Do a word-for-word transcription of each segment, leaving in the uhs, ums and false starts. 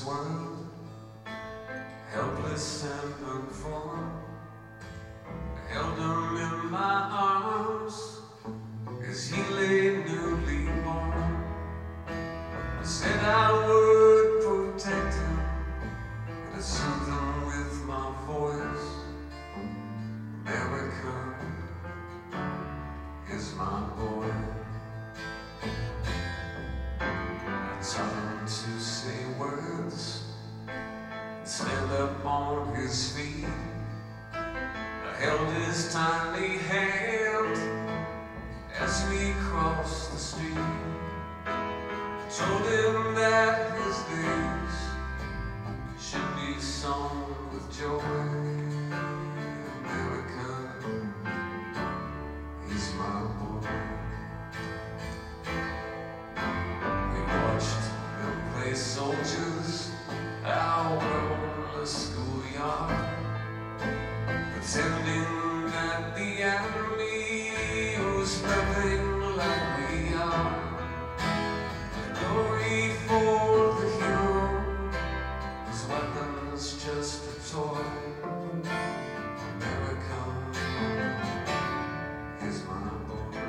world, helpless and unformed. I held him in my arms as he lay newly born. I said I would protect him, and I soothed him with my voice. America is my boy. I taught him to say words and stand up on his feet. I held his tiny hand as we crossed the street. Told him that his days should be sung with joy. America is my boy. We watched them play soldiers out on the schoolyard, pretending that the enemy was nothing like we are. Glory for the hero, whose weapon's just a toy. America is my boy.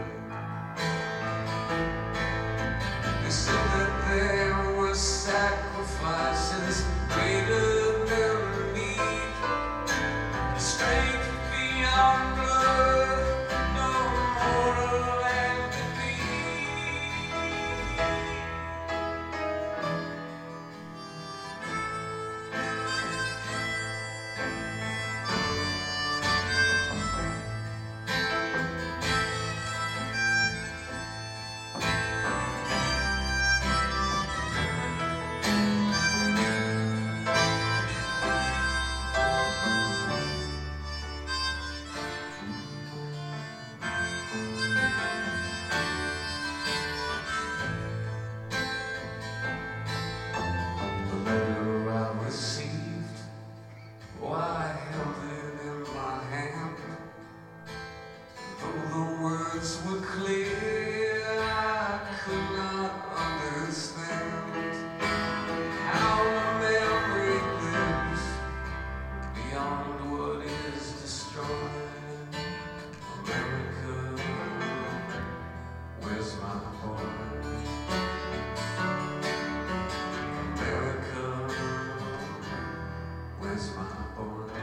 They said that there were sacrifices greater than need, strength beyond blood, no moral enemy. Were clear, I could not understand how the memory lives beyond what is destroyed. America, where's my boy? America, where's my boy?